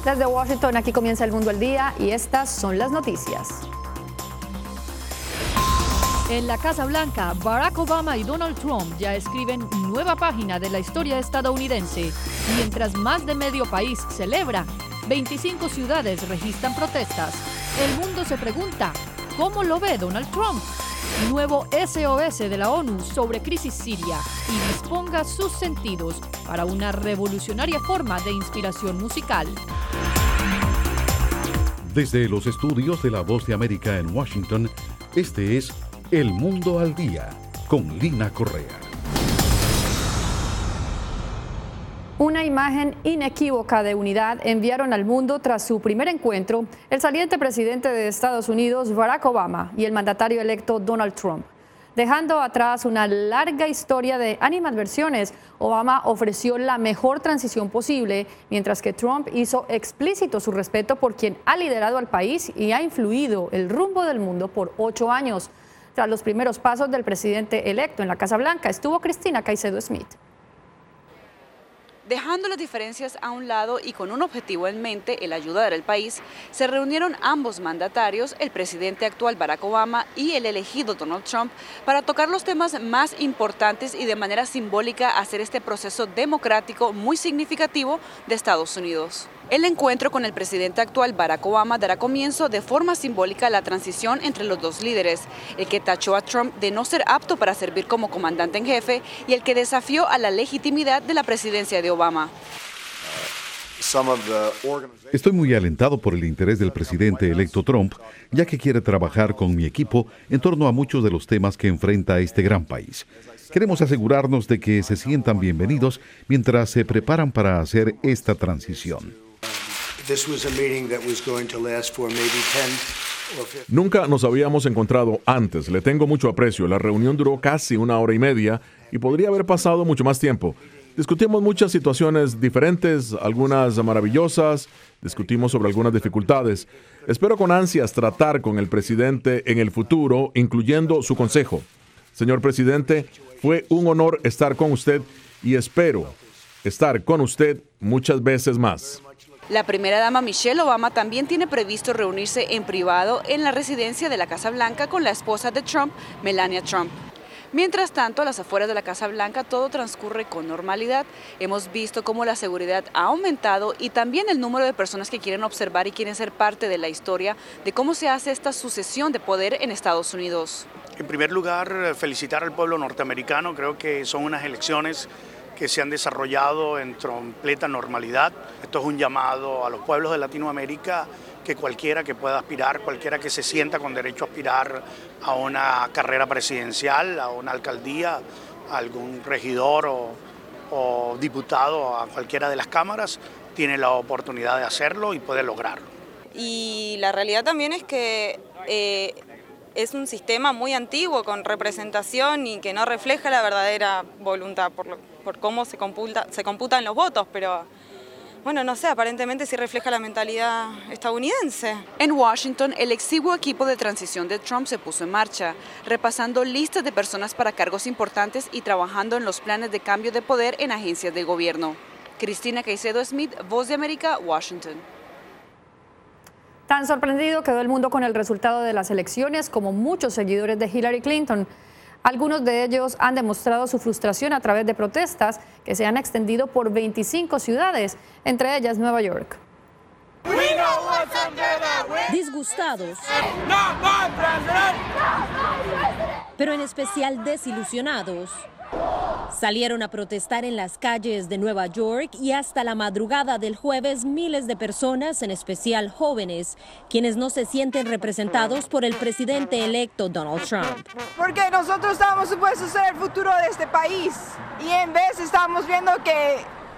Desde Washington, aquí comienza El Mundo al Día y estas son las noticias. En la Casa Blanca, Barack Obama y Donald Trump ya escriben nueva página de la historia estadounidense. Mientras más de medio país celebra, 25 ciudades registran protestas. El mundo se pregunta, ¿cómo lo ve Donald Trump? Nuevo SOS de la ONU sobre crisis siria y disponga sus sentidos para una revolucionaria forma de inspiración musical. Desde los estudios de La Voz de América en Washington, este es El Mundo al Día, con Lina Correa. Una imagen inequívoca de unidad enviaron al mundo tras su primer encuentro el saliente presidente de Estados Unidos, Barack Obama, y el mandatario electo Donald Trump. Dejando atrás una larga historia de animadversiones, Obama ofreció la mejor transición posible, mientras que Trump hizo explícito su respeto por quien ha liderado al país y ha influido el rumbo del mundo por 8 años. Tras los primeros pasos del presidente electo en la Casa Blanca, estuvo Cristina Caicedo Smith. Dejando las diferencias a un lado y con un objetivo en mente, el ayudar al país, se reunieron ambos mandatarios, el presidente actual Barack Obama y el elegido Donald Trump, para tocar los temas más importantes y de manera simbólica hacer este proceso democrático muy significativo de Estados Unidos. El encuentro con el presidente actual Barack Obama dará comienzo de forma simbólica a la transición entre los dos líderes, el que tachó a Trump de no ser apto para servir como comandante en jefe y el que desafió a la legitimidad de la presidencia de Obama. Estoy muy alentado por el interés del presidente electo Trump, ya que quiere trabajar con mi equipo en torno a muchos de los temas que enfrenta este gran país. Queremos asegurarnos de que se sientan bienvenidos mientras se preparan para hacer esta transición. Nunca nos habíamos encontrado antes. Le tengo mucho aprecio. La reunión duró casi 1 hora y media y podría haber pasado mucho más tiempo. Discutimos muchas situaciones diferentes, algunas maravillosas, discutimos sobre algunas dificultades. Espero con ansias tratar con el presidente en el futuro, incluyendo su consejo. Señor presidente, fue un honor estar con usted y espero estar con usted muchas veces más. La primera dama Michelle Obama también tiene previsto reunirse en privado en la residencia de la Casa Blanca con la esposa de Trump, Melania Trump. Mientras tanto, a las afueras de la Casa Blanca todo transcurre con normalidad. Hemos visto cómo la seguridad ha aumentado y también el número de personas que quieren observar y quieren ser parte de la historia de cómo se hace esta sucesión de poder en Estados Unidos. En primer lugar, felicitar al pueblo norteamericano. Creo que son unas elecciones que se han desarrollado en completa normalidad. Esto es un llamado a los pueblos de Latinoamérica que cualquiera que pueda aspirar, cualquiera que se sienta con derecho a aspirar a una carrera presidencial, a una alcaldía, a algún regidor o diputado, a cualquiera de las cámaras, tiene la oportunidad de hacerlo y puede lograrlo. Y la realidad también es que es un sistema muy antiguo con representación y que no refleja la verdadera voluntad por cómo se computan los votos, pero bueno, no sé, aparentemente sí refleja la mentalidad estadounidense. En Washington, el exiguo equipo de transición de Trump se puso en marcha, repasando listas de personas para cargos importantes y trabajando en los planes de cambio de poder en agencias del gobierno. Cristina Caicedo Smith, Voz de América, Washington. Tan sorprendido quedó el mundo con el resultado de las elecciones como muchos seguidores de Hillary Clinton. Algunos de ellos han demostrado su frustración a través de protestas que se han extendido por 25 ciudades, entre ellas Nueva York. Disgustados, pero en especial desilusionados, salieron a protestar en las calles de Nueva York y hasta la madrugada del jueves miles de personas, en especial jóvenes, quienes no se sienten representados por el presidente electo Donald Trump. Porque nosotros estamos supuestos a ser el futuro de este país y en vez estamos viendo que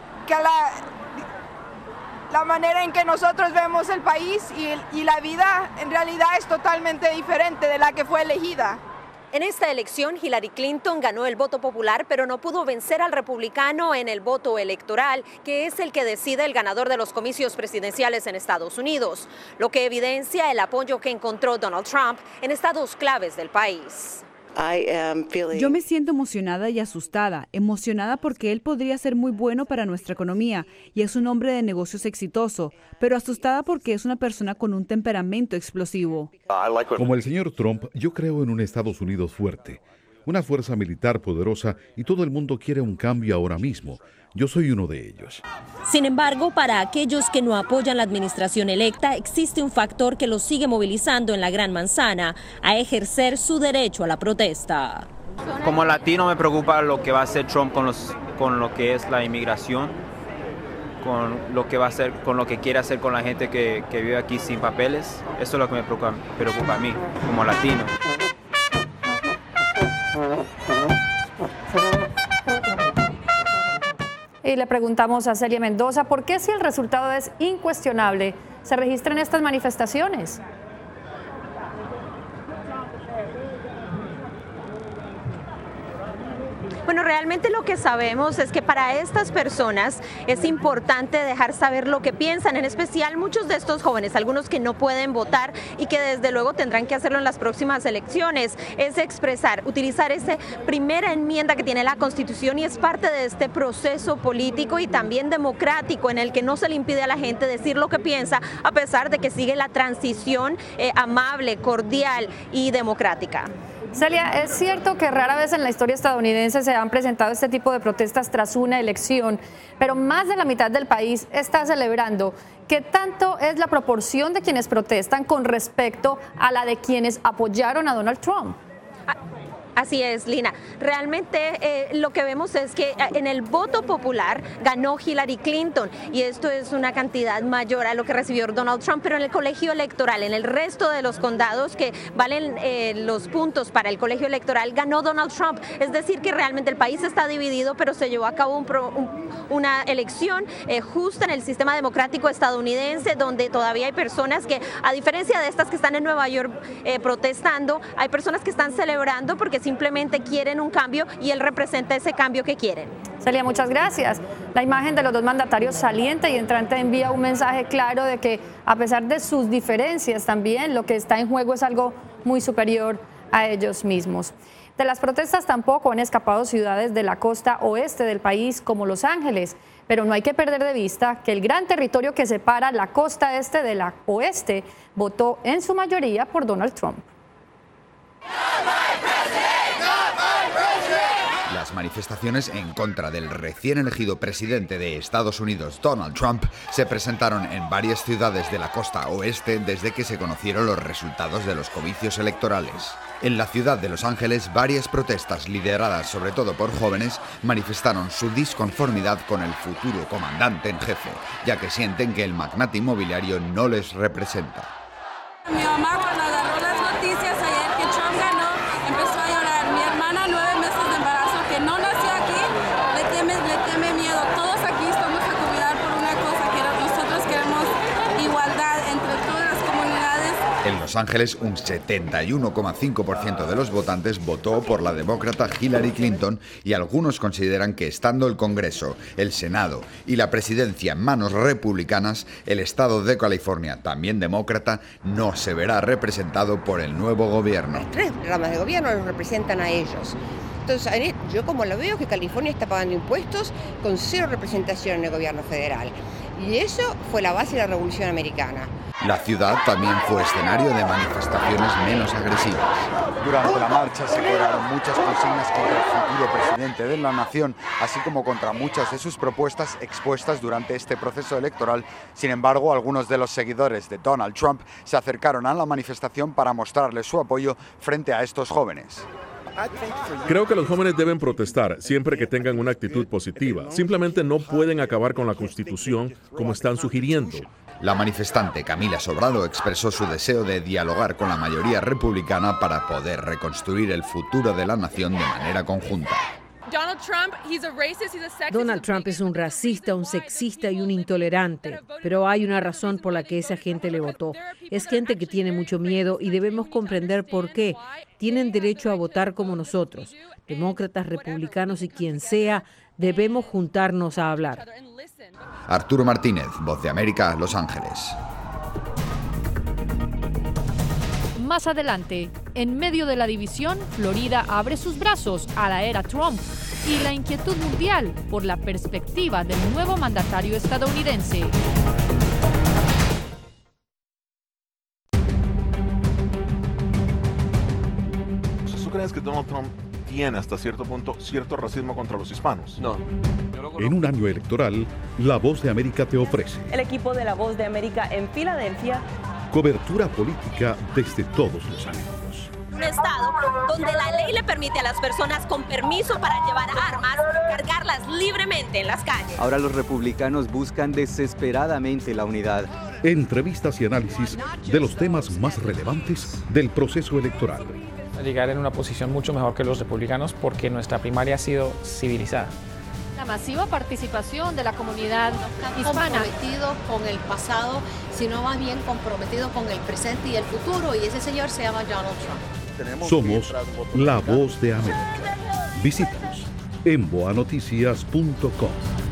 la manera en que nosotros vemos el país y la vida en realidad es totalmente diferente de la que fue elegida. En esta elección, Hillary Clinton ganó el voto popular, pero no pudo vencer al republicano en el voto electoral, que es el que decide el ganador de los comicios presidenciales en Estados Unidos, lo que evidencia el apoyo que encontró Donald Trump en estados claves del país. Yo me siento emocionada y asustada. Emocionada porque él podría ser muy bueno para nuestra economía y es un hombre de negocios exitoso, pero asustada porque es una persona con un temperamento explosivo. Como el señor Trump, yo creo en un Estados Unidos fuerte, una fuerza militar poderosa y todo el mundo quiere un cambio ahora mismo. Yo soy uno de ellos. Sin embargo, para aquellos que no apoyan la administración electa, existe un factor que los sigue movilizando en la Gran Manzana a ejercer su derecho a la protesta. Como latino me preocupa lo que va a hacer Trump con lo que es la inmigración, con lo que va a hacer, con lo que quiere hacer con la gente que vive aquí sin papeles. Eso es lo que me preocupa a mí, como latino. Y le preguntamos a Celia Mendoza, ¿por qué si el resultado es incuestionable se registran estas manifestaciones? Bueno, realmente lo que sabemos es que para estas personas es importante dejar saber lo que piensan, en especial muchos de estos jóvenes, algunos que no pueden votar y que desde luego tendrán que hacerlo en las próximas elecciones, es expresar, utilizar esa primera enmienda que tiene la Constitución y es parte de este proceso político y también democrático en el que no se le impide a la gente decir lo que piensa a pesar de que sigue la transición amable, cordial y democrática. Celia, es cierto que rara vez en la historia estadounidense se han presentado este tipo de protestas tras una elección, pero más de la mitad del país está celebrando. ¿Qué tanto es la proporción de quienes protestan con respecto a la de quienes apoyaron a Donald Trump? Así es, Lina. Realmente lo que vemos es que en el voto popular ganó Hillary Clinton y esto es una cantidad mayor a lo que recibió Donald Trump, pero en el colegio electoral, en el resto de los condados que valen los puntos para el colegio electoral, ganó Donald Trump. Es decir, que realmente el país está dividido, pero se llevó a cabo una elección justa en el sistema democrático estadounidense, donde todavía hay personas que, a diferencia de estas que están en Nueva York protestando, hay personas que están celebrando porque simplemente quieren un cambio y él representa ese cambio que quieren. Celia, muchas gracias. La imagen de los dos mandatarios saliente y entrante envía un mensaje claro de que a pesar de sus diferencias también lo que está en juego es algo muy superior a ellos mismos. De las protestas tampoco han escapado ciudades de la costa oeste del país como Los Ángeles, pero no hay que perder de vista que el gran territorio que separa la costa este de la oeste votó en su mayoría por Donald Trump. Las manifestaciones en contra del recién elegido presidente de Estados Unidos, Donald Trump, se presentaron en varias ciudades de la costa oeste desde que se conocieron los resultados de los comicios electorales. En la ciudad de Los Ángeles, varias protestas lideradas sobre todo por jóvenes manifestaron su disconformidad con el futuro comandante en jefe, ya que sienten que el magnate inmobiliario no les representa. Mi mamá, cuando agarró las noticias ayer que Trump ganó, empezó a llorar. Mi hermana, 9 meses de embarazo, que no nació aquí, le teme miedo. Todos aquí estamos a cuidar por una cosa, que nosotros queremos igualdad entre todas las comunidades. En Los Ángeles, un 71,5% de los votantes votó por la demócrata Hillary Clinton y algunos consideran que estando el Congreso, el Senado y la presidencia en manos republicanas, el estado de California, también demócrata, no se verá representado por el nuevo gobierno. Las 3 ramas de gobierno los representan a ellos. Entonces, yo como lo veo, que California está pagando impuestos con 0 representación en el gobierno federal. Y eso fue la base de la Revolución Americana. La ciudad también fue escenario de manifestaciones menos agresivas. Durante la marcha se cobraron muchas consignas contra el futuro presidente de la nación, así como contra muchas de sus propuestas expuestas durante este proceso electoral. Sin embargo, algunos de los seguidores de Donald Trump se acercaron a la manifestación para mostrarle su apoyo frente a estos jóvenes. Creo que los jóvenes deben protestar siempre que tengan una actitud positiva. Simplemente no pueden acabar con la Constitución como están sugiriendo. La manifestante Camila Sobrado expresó su deseo de dialogar con la mayoría republicana para poder reconstruir el futuro de la nación de manera conjunta. Donald Trump es un racista, un sexista y un intolerante, pero hay una razón por la que esa gente le votó. Es gente que tiene mucho miedo y debemos comprender por qué. Tienen derecho a votar como nosotros, demócratas, republicanos y quien sea, debemos juntarnos a hablar. Arturo Martínez, Voz de América, Los Ángeles. Más adelante, En medio de la división, Florida abre sus brazos a la era Trump y la inquietud mundial por la perspectiva del nuevo mandatario estadounidense. ¿Tú crees que Donald Trump tiene hasta cierto punto cierto racismo contra los hispanos? No. En un año electoral, La Voz de América te ofrece el equipo de La Voz de América en Filadelfia. Cobertura política desde todos los ángulos. Un estado donde la ley le permite a las personas con permiso para llevar armas cargarlas libremente en las calles. Ahora los republicanos buscan desesperadamente la unidad. Entrevistas y análisis de los temas más relevantes del proceso electoral. Llegar en una posición mucho mejor que los republicanos porque nuestra primaria ha sido civilizada. La masiva participación de la comunidad hispana. Comprometido con el pasado, sino más bien comprometido con el presente y el futuro, y ese señor se llama Donald Trump. Somos La Voz de América. Visítanos en boanoticias.com.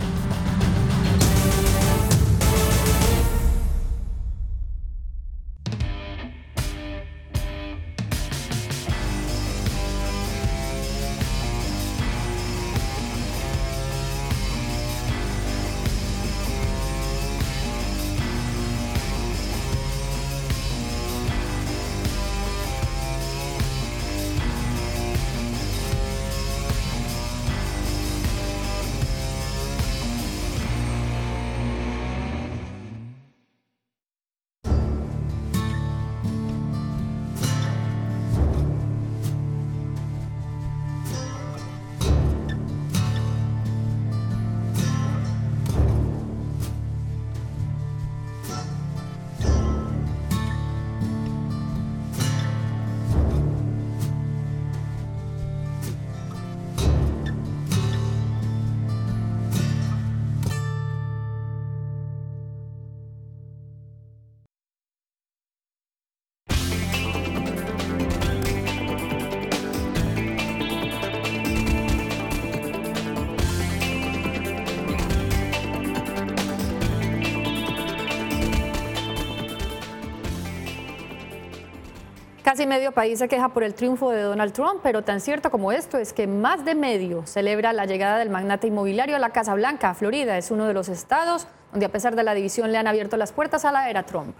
Casi medio país se queja por el triunfo de Donald Trump, pero tan cierto como esto es que más de medio celebra la llegada del magnate inmobiliario a la Casa Blanca. Florida es uno de los estados donde, a pesar de la división, le han abierto las puertas a la era Trump.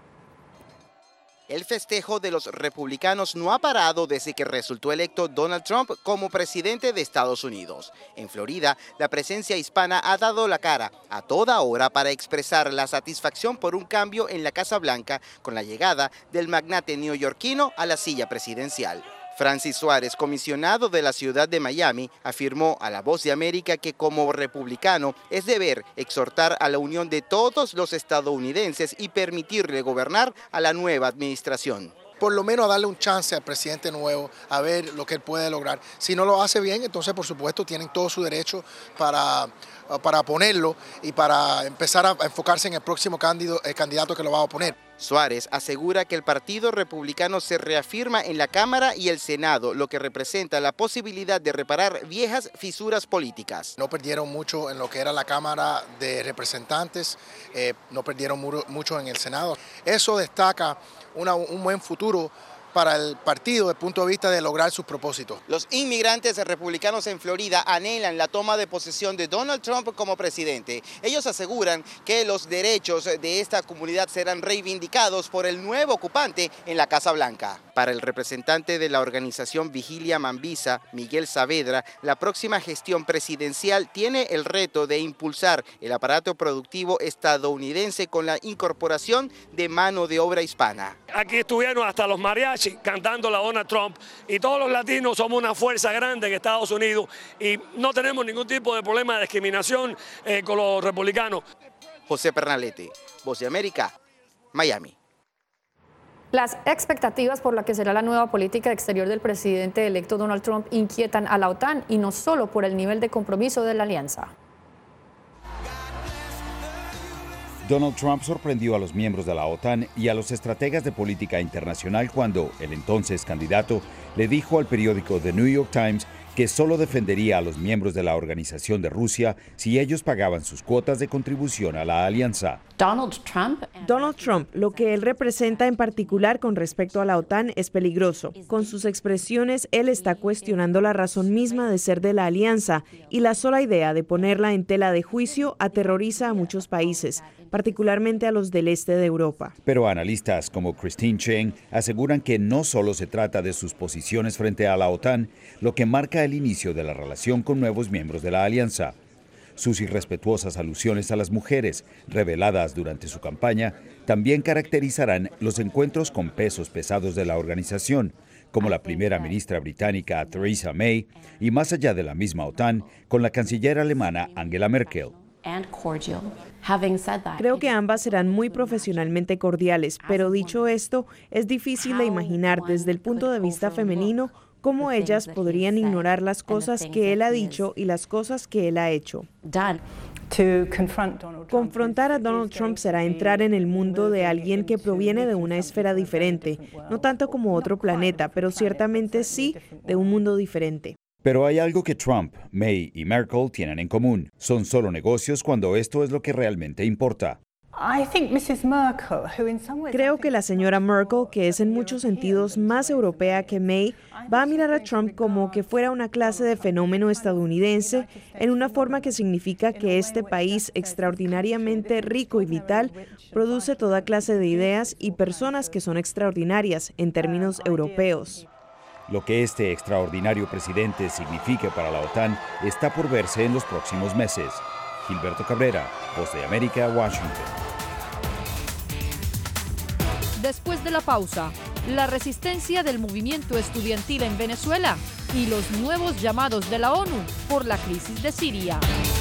El festejo de los republicanos no ha parado desde que resultó electo Donald Trump como presidente de Estados Unidos. En Florida, la presencia hispana ha dado la cara a toda hora para expresar la satisfacción por un cambio en la Casa Blanca con la llegada del magnate neoyorquino a la silla presidencial. Francis Suárez, comisionado de la ciudad de Miami, afirmó a La Voz de América que como republicano es deber exhortar a la unión de todos los estadounidenses y permitirle gobernar a la nueva administración. Por lo menos a darle un chance al presidente nuevo a ver lo que él puede lograr. Si no lo hace bien, entonces por supuesto tienen todo su derecho para ponerlo y para empezar a enfocarse en el próximo candidato que lo va a oponer. Suárez asegura que el Partido Republicano se reafirma en la Cámara y el Senado, lo que representa la posibilidad de reparar viejas fisuras políticas. No perdieron mucho en lo que era la Cámara de Representantes, no perdieron mucho en el Senado. Eso destaca un buen futuro para el partido desde el punto de vista de lograr sus propósitos. Los inmigrantes republicanos en Florida anhelan la toma de posesión de Donald Trump como presidente. Ellos aseguran que los derechos de esta comunidad serán reivindicados por el nuevo ocupante en la Casa Blanca. Para el representante de la organización Vigilia Mambisa, Miguel Saavedra, la próxima gestión presidencial tiene el reto de impulsar el aparato productivo estadounidense con la incorporación de mano de obra hispana. Aquí estuvieron hasta los mariachis cantando la Donald Trump y todos los latinos somos una fuerza grande en Estados Unidos y no tenemos ningún tipo de problema de discriminación con los republicanos. José Pernalete, Voz de América, Miami. Las expectativas por la que será la nueva política exterior del presidente electo Donald Trump inquietan a la OTAN y no solo por el nivel de compromiso de la alianza. Donald Trump sorprendió a los miembros de la OTAN y a los estrategas de política internacional cuando el entonces candidato le dijo al periódico The New York Times que solo defendería a los miembros de la organización de Rusia si ellos pagaban sus cuotas de contribución a la alianza. Donald Trump, lo que él representa en particular con respecto a la OTAN es peligroso. Con sus expresiones, él está cuestionando la razón misma de ser de la alianza y la sola idea de ponerla en tela de juicio aterroriza a muchos países, particularmente a los del este de Europa. Pero analistas como Christine Cheng aseguran que no solo se trata de sus posiciones frente a la OTAN, lo que marca el inicio de la relación con nuevos miembros de la alianza. Sus irrespetuosas alusiones a las mujeres, reveladas durante su campaña, también caracterizarán los encuentros con pesos pesados de la organización, como la primera ministra británica Theresa May, y más allá de la misma OTAN, con la canciller alemana Angela Merkel. Creo que ambas serán muy profesionalmente cordiales, pero dicho esto, es difícil de imaginar desde el punto de vista femenino cómo ellas podrían ignorar las cosas que él ha dicho y las cosas que él ha hecho. Confrontar a Donald Trump será entrar en el mundo de alguien que proviene de una esfera diferente, no tanto como otro planeta, pero ciertamente sí de un mundo diferente. Pero hay algo que Trump, May y Merkel tienen en común. Son solo negocios cuando esto es lo que realmente importa. Creo que la señora Merkel, que es en muchos sentidos más europea que May, va a mirar a Trump como que fuera una clase de fenómeno estadounidense, en una forma que significa que este país extraordinariamente rico y vital produce toda clase de ideas y personas que son extraordinarias en términos europeos. Lo que este extraordinario presidente signifique para la OTAN está por verse en los próximos meses. Gilberto Cabrera, Voz de América, Washington. Después de la pausa, la resistencia del movimiento estudiantil en Venezuela y los nuevos llamados de la ONU por la crisis de Siria.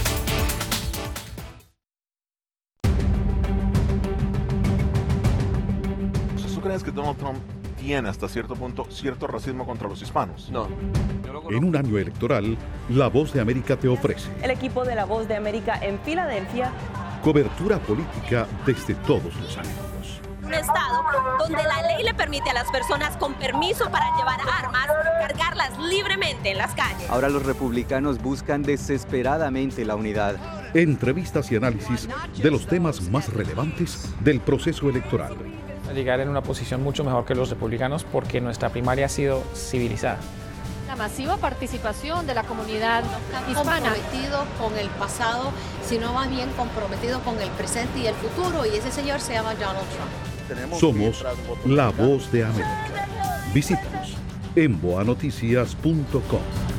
¿Tú crees que Donald Trump tiene hasta cierto punto cierto racismo contra los hispanos? No. En un año electoral, La Voz de América te ofrece El equipo de La Voz de América en Filadelfia. cobertura política desde todos los ángulos. Un estado donde la ley le permite a las personas con permiso para llevar armas cargarlas libremente en las calles. Ahora los republicanos buscan desesperadamente la unidad. Entrevistas y análisis de los temas más relevantes del proceso electoral. Llegar en una posición mucho mejor que los republicanos porque nuestra primaria ha sido civilizada. La masiva participación de la comunidad hispana. Comprometido con el pasado, sino más bien comprometido con el presente y el futuro, y ese señor se llama Donald Trump. Somos La Voz de América. Visítanos en boanoticias.com.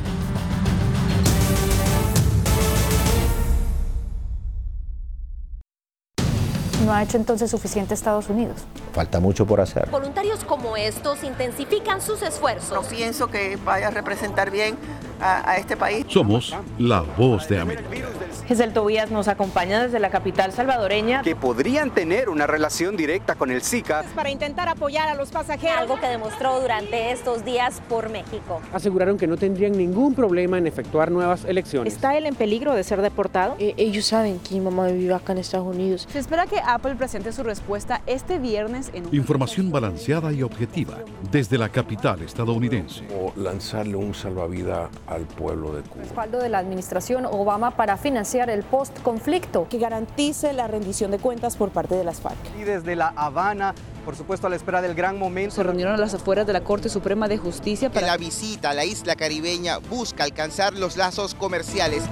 ¿No ha hecho entonces suficiente Estados Unidos? Falta mucho por hacer. Voluntarios como estos intensifican sus esfuerzos. No pienso que vaya a representar bien a este país. Somos La Voz de América. Giselle Tobías nos acompaña desde la capital salvadoreña. Que podrían tener una relación directa con el Zika. Para intentar apoyar a los pasajeros. Algo que demostró durante estos días por México. Aseguraron que no tendrían ningún problema en efectuar nuevas elecciones. ¿Está él en peligro de ser deportado? Ellos saben que mi mamá vive acá en Estados Unidos. Se espera que Apple presente su respuesta este viernes en un... Información balanceada y objetiva desde la capital estadounidense. O lanzarle un salvavidas al pueblo de Cuba. Respaldo de la administración Obama para financiar el post-conflicto. Que garantice la rendición de cuentas por parte de las FARC. Y desde La Habana, por supuesto a la espera del gran momento. Se reunieron a las afueras de la Corte Suprema de Justicia para... La visita a la isla caribeña busca alcanzar los lazos comerciales.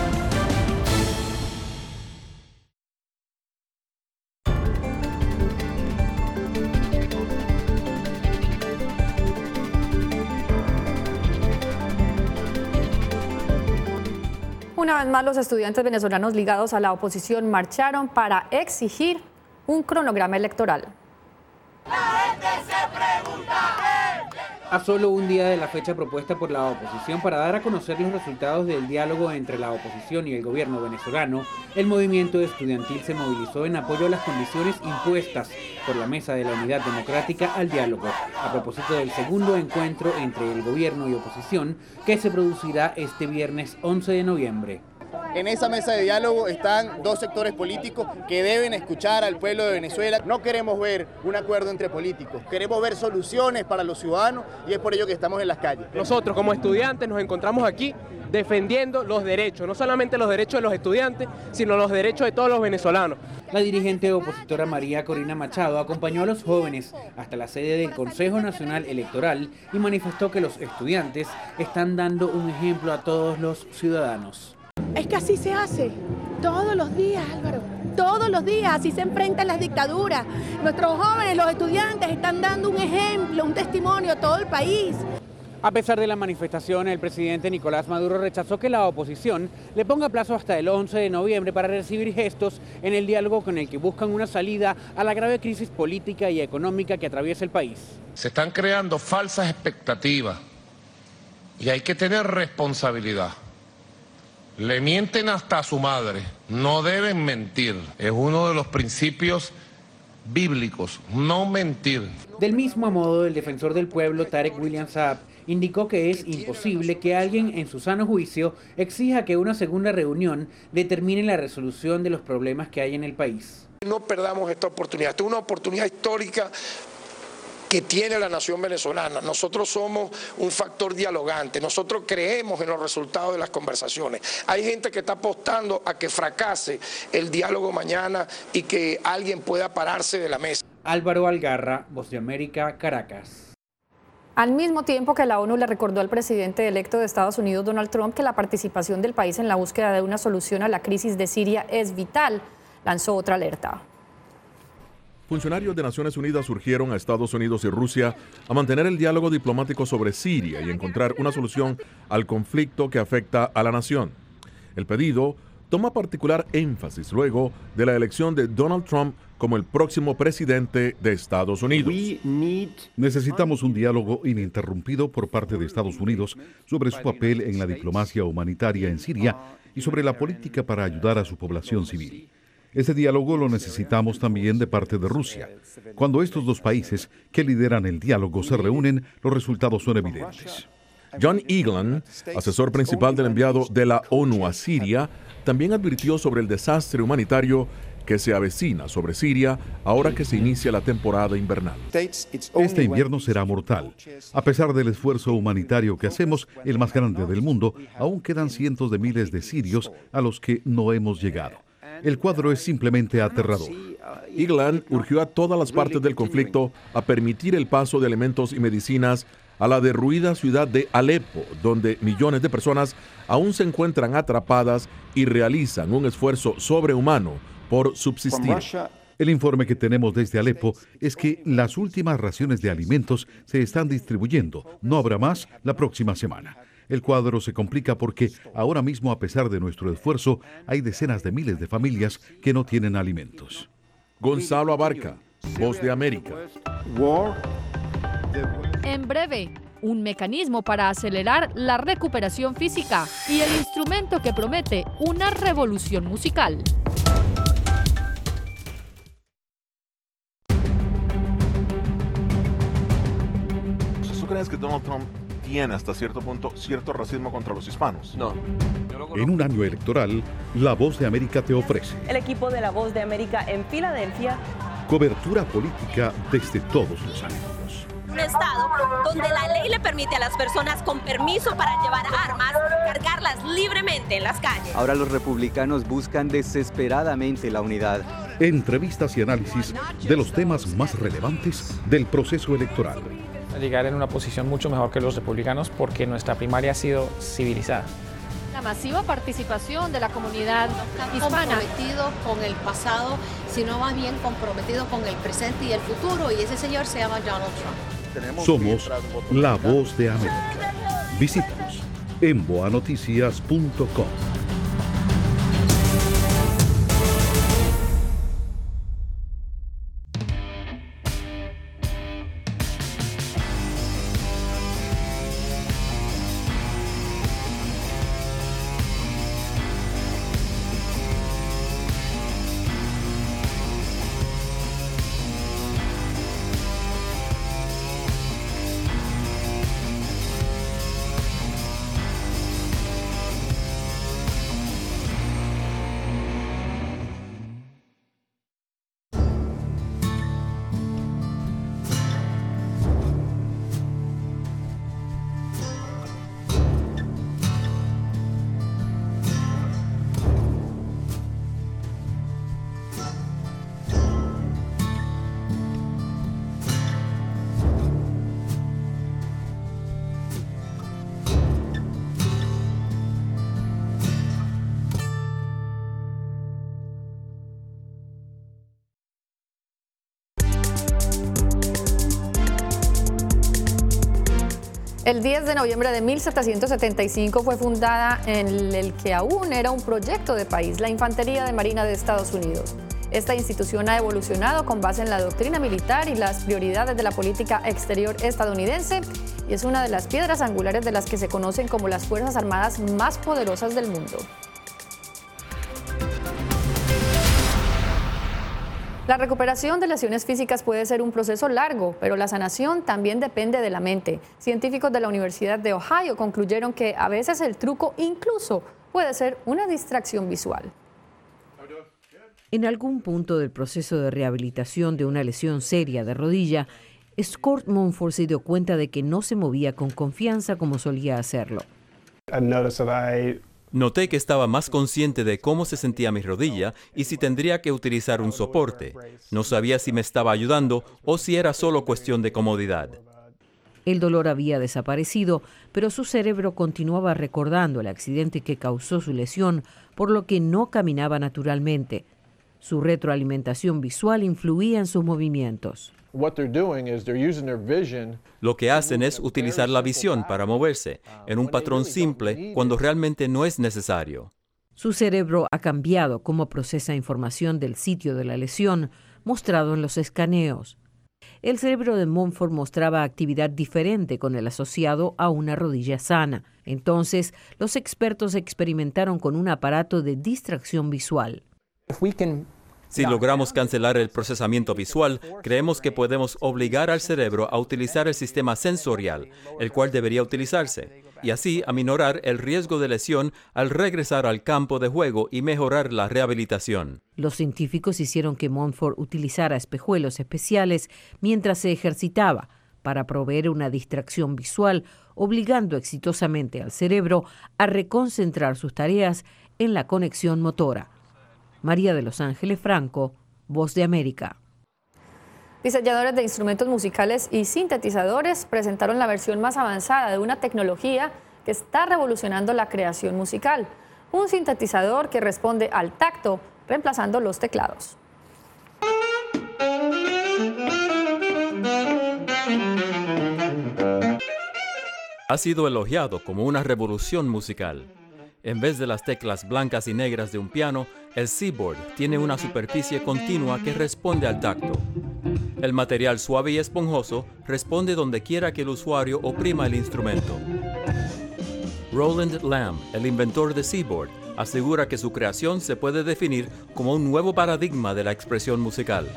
Una vez más, los estudiantes venezolanos ligados a la oposición marcharon para exigir un cronograma electoral. La gente se pregunta. A solo un día de la fecha propuesta por la oposición para dar a conocer los resultados del diálogo entre la oposición y el gobierno venezolano, el movimiento estudiantil se movilizó en apoyo a las condiciones impuestas por la Mesa de la Unidad Democrática al diálogo, a propósito del segundo encuentro entre el gobierno y oposición que se producirá este viernes 11 de noviembre. En esa mesa de diálogo están dos sectores políticos que deben escuchar al pueblo de Venezuela. No queremos ver un acuerdo entre políticos, queremos ver soluciones para los ciudadanos y es por ello que estamos en las calles. Nosotros como estudiantes nos encontramos aquí defendiendo los derechos, no solamente los derechos de los estudiantes, sino los derechos de todos los venezolanos. La dirigente opositora María Corina Machado acompañó a los jóvenes hasta la sede del Consejo Nacional Electoral y manifestó que los estudiantes están dando un ejemplo a todos los ciudadanos. Es que así se hace, todos los días, Álvaro, todos los días, así se enfrentan las dictaduras. Nuestros jóvenes, los estudiantes, están dando un ejemplo, un testimonio a todo el país. A pesar de la manifestación, el presidente Nicolás Maduro rechazó que la oposición le ponga plazo hasta el 11 de noviembre para recibir gestos en el diálogo con el que buscan una salida a la grave crisis política y económica que atraviesa el país. Se están creando falsas expectativas y hay que tener responsabilidad. Le mienten hasta a su madre, no deben mentir. Es uno de los principios bíblicos, no mentir. Del mismo modo, el defensor del pueblo, Tarek William Saab, indicó que es imposible que alguien en su sano juicio exija que una segunda reunión determine la resolución de los problemas que hay en el país. No perdamos esta oportunidad, esta es una oportunidad histórica que tiene la nación venezolana. Nosotros somos un factor dialogante, nosotros creemos en los resultados de las conversaciones. Hay gente que está apostando a que fracase el diálogo mañana y que alguien pueda pararse de la mesa. Álvaro Algarra, Voz de América, Caracas. Al mismo tiempo que la ONU le recordó al presidente electo de Estados Unidos, Donald Trump, que la participación del país en la búsqueda de una solución a la crisis de Siria es vital, lanzó otra alerta. Funcionarios de Naciones Unidas urgieron a Estados Unidos y Rusia a mantener el diálogo diplomático sobre Siria y encontrar una solución al conflicto que afecta a la nación. El pedido toma particular énfasis luego de la elección de Donald Trump como el próximo presidente de Estados Unidos. Necesitamos un diálogo ininterrumpido por parte de Estados Unidos sobre su papel en la diplomacia humanitaria en Siria y sobre la política para ayudar a su población civil. Ese diálogo lo necesitamos también de parte de Rusia. Cuando estos dos países que lideran el diálogo se reúnen, los resultados son evidentes. John Egan, asesor principal del enviado de la ONU a Siria, también advirtió sobre el desastre humanitario que se avecina sobre Siria ahora que se inicia la temporada invernal. Este invierno será mortal. A pesar del esfuerzo humanitario que hacemos, el más grande del mundo, aún quedan cientos de miles de sirios a los que no hemos llegado. El cuadro es simplemente aterrador. Egan urgió a todas las partes del conflicto a permitir el paso de alimentos y medicinas a la derruida ciudad de Alepo, donde millones de personas aún se encuentran atrapadas y realizan un esfuerzo sobrehumano por subsistir. El informe que tenemos desde Alepo es que las últimas raciones de alimentos se están distribuyendo. No habrá más la próxima semana. El cuadro se complica porque ahora mismo, a pesar de nuestro esfuerzo, hay decenas de miles de familias que no tienen alimentos. Gonzalo Abarca, Voz de América. En breve, un mecanismo para acelerar la recuperación física y el instrumento que promete una revolución musical. ¿Tú crees que Donald Trump tiene hasta cierto punto cierto racismo contra los hispanos? No. En un año electoral, La Voz de América te ofrece El equipo de La Voz de América en Filadelfia. Cobertura política desde todos los ángulos. Un estado donde la ley le permite a las personas con permiso para llevar armas cargarlas libremente en las calles. Ahora los republicanos buscan desesperadamente la unidad. Entrevistas y análisis de los temas más relevantes del proceso electoral. Llegar en una posición mucho mejor que los republicanos porque nuestra primaria ha sido civilizada. La masiva participación de la comunidad hispana. Comprometido con el pasado, sino más bien comprometido con el presente y el futuro, y ese señor se llama Donald Trump. Somos La Voz de América. Visítanos en boanoticias.com. El 10 de noviembre de 1775 fue fundada en el que aún era un proyecto de país, la Infantería de Marina de Estados Unidos. Esta institución ha evolucionado con base en la doctrina militar y las prioridades de la política exterior estadounidense y es una de las piedras angulares de las que se conocen como las Fuerzas Armadas más poderosas del mundo. La recuperación de lesiones físicas puede ser un proceso largo, pero la sanación también depende de la mente. Científicos de la Universidad de Ohio concluyeron que a veces el truco incluso puede ser una distracción visual. En algún punto del proceso de rehabilitación de una lesión seria de rodilla, Scott Monfort se dio cuenta de que no se movía con confianza como solía hacerlo. Noté que estaba más consciente de cómo se sentía mi rodilla y si tendría que utilizar un soporte. No sabía si me estaba ayudando o si era solo cuestión de comodidad. El dolor había desaparecido, pero su cerebro continuaba recordando el accidente que causó su lesión, por lo que no caminaba naturalmente. Su retroalimentación visual influía en sus movimientos. Lo que hacen es utilizar la visión para moverse en un patrón simple cuando realmente no es necesario. Su cerebro ha cambiado cómo procesa información del sitio de la lesión, mostrado en los escaneos. El cerebro de Monfort mostraba actividad diferente con el asociado a una rodilla sana. Entonces, los expertos experimentaron con un aparato de distracción visual. Si logramos cancelar el procesamiento visual, creemos que podemos obligar al cerebro a utilizar el sistema sensorial, el cual debería utilizarse, y así aminorar el riesgo de lesión al regresar al campo de juego y mejorar la rehabilitación. Los científicos hicieron que Monfort utilizara espejuelos especiales mientras se ejercitaba para proveer una distracción visual, obligando exitosamente al cerebro a reconcentrar sus tareas en la conexión motora. María de Los Ángeles Franco, Voz de América. Diseñadores de instrumentos musicales y sintetizadores presentaron la versión más avanzada de una tecnología que está revolucionando la creación musical. Un sintetizador que responde al tacto, reemplazando los teclados. Ha sido elogiado como una revolución musical. En vez de las teclas blancas y negras de un piano, el Seaboard tiene una superficie continua que responde al tacto. El material suave y esponjoso responde donde quiera que el usuario oprima el instrumento. Roland Lamb, el inventor de Seaboard, asegura que su creación se puede definir como un nuevo paradigma de la expresión musical.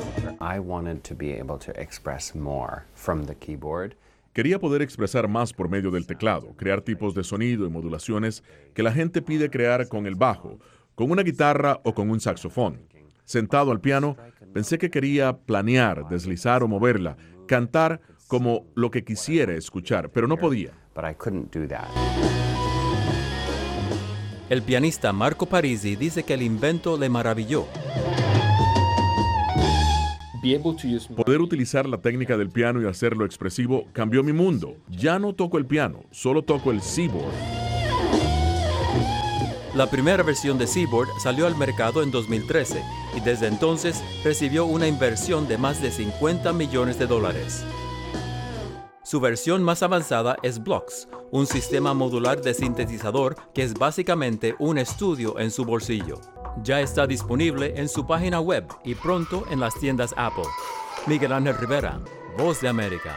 Quería poder expresar más por medio del teclado, crear tipos de sonido y modulaciones que la gente pide crear con el bajo, con una guitarra o con un saxofón. Sentado al piano, pensé que quería planear, deslizar o moverla, cantar como lo que quisiera escuchar, pero no podía. El pianista Marco Parisi dice que el invento le maravilló. Poder utilizar la técnica del piano y hacerlo expresivo cambió mi mundo. Ya no toco el piano, solo toco el Seaboard. La primera versión de Seaboard salió al mercado en 2013 y desde entonces recibió una inversión de más de $50 millones. Su versión más avanzada es Blocks, un sistema modular de sintetizador que es básicamente un estudio en su bolsillo. Ya está disponible en su página web y pronto en las tiendas Apple. Miguel Ángel Rivera, Voz de América.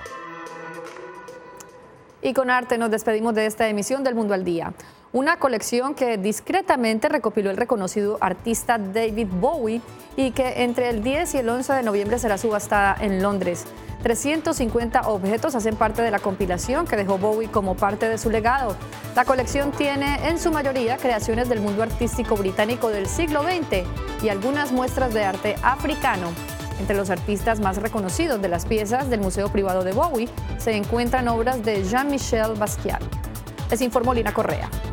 Y con arte nos despedimos de esta emisión del Mundo al Día. Una colección que discretamente recopiló el reconocido artista David Bowie y que entre el 10 y el 11 de noviembre será subastada en Londres. 350 objetos hacen parte de la compilación que dejó Bowie como parte de su legado. La colección tiene en su mayoría creaciones del mundo artístico británico del siglo XX y algunas muestras de arte africano. Entre los artistas más reconocidos de las piezas del Museo Privado de Bowie se encuentran obras de Jean-Michel Basquiat. Les informó Lina Correa.